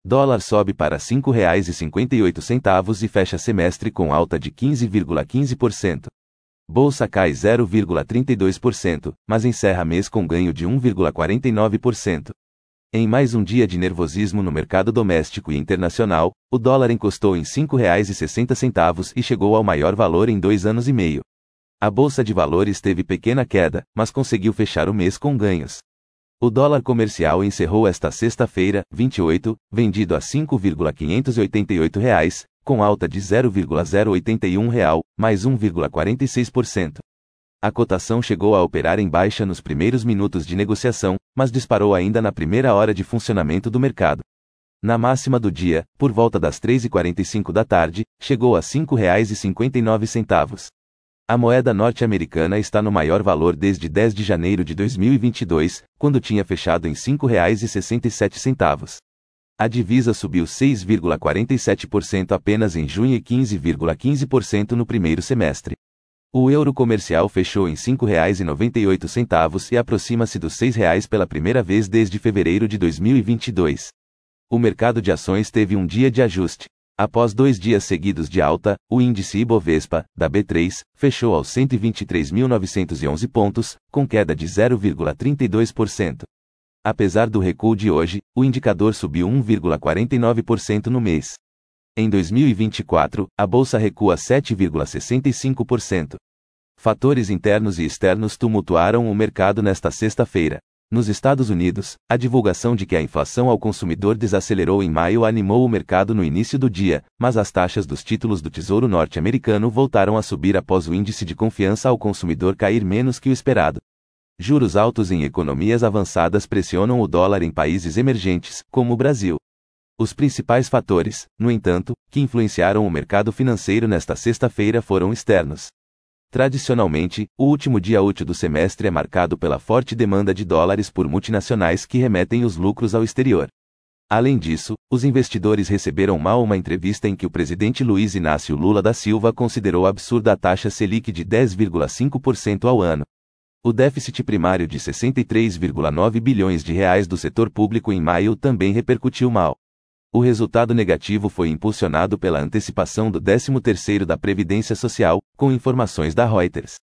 Dólar sobe para R$ 5,58 e fecha semestre com alta de 15,15%. Bolsa cai 0,32%, mas encerra mês com ganho de 1,49%. Em mais um dia de nervosismo no mercado doméstico e internacional, o dólar encostou em R$ 5,60 e chegou ao maior valor em 2 anos e meio. A Bolsa de Valores teve pequena queda, mas conseguiu fechar o mês com ganhos. O dólar comercial encerrou esta sexta-feira, 28, vendido a R$ 5,588, com alta de R$ 0,081, mais 1,46%. A cotação chegou a operar em baixa nos primeiros minutos de negociação, mas disparou ainda na primeira hora de funcionamento do mercado. Na máxima do dia, por volta das 3h45 da tarde, chegou a R$ 5,59. A moeda norte-americana está no maior valor desde 10 de janeiro de 2022, quando tinha fechado em R$ 5,67. A divisa subiu 6,47% apenas em junho e 15,15% no primeiro semestre. O euro comercial fechou em R$ 5,98 e aproxima-se dos R$ 6 pela primeira vez desde fevereiro de 2022. O mercado de ações teve um dia de ajuste. Após 2 dias seguidos de alta, o índice Ibovespa, da B3, fechou aos 123.911 pontos, com queda de 0,32%. Apesar do recuo de hoje, o indicador subiu 1,49% no mês. Em 2024, a bolsa recua 7,65%. Fatores internos e externos tumultuaram o mercado nesta sexta-feira. Nos Estados Unidos, a divulgação de que a inflação ao consumidor desacelerou em maio animou o mercado no início do dia, mas as taxas dos títulos do Tesouro norte-americano voltaram a subir após o índice de confiança ao consumidor cair menos que o esperado. Juros altos em economias avançadas pressionam o dólar em países emergentes, como o Brasil. Os principais fatores, no entanto, que influenciaram o mercado financeiro nesta sexta-feira foram externos. Tradicionalmente, o último dia útil do semestre é marcado pela forte demanda de dólares por multinacionais que remetem os lucros ao exterior. Além disso, os investidores receberam mal uma entrevista em que o presidente Luiz Inácio Lula da Silva considerou absurda a taxa Selic de 10,5% ao ano. O déficit primário de 63,9 bilhões de reais do setor público em maio também repercutiu mal. O resultado negativo foi impulsionado pela antecipação do 13º da Previdência Social, com informações da Reuters.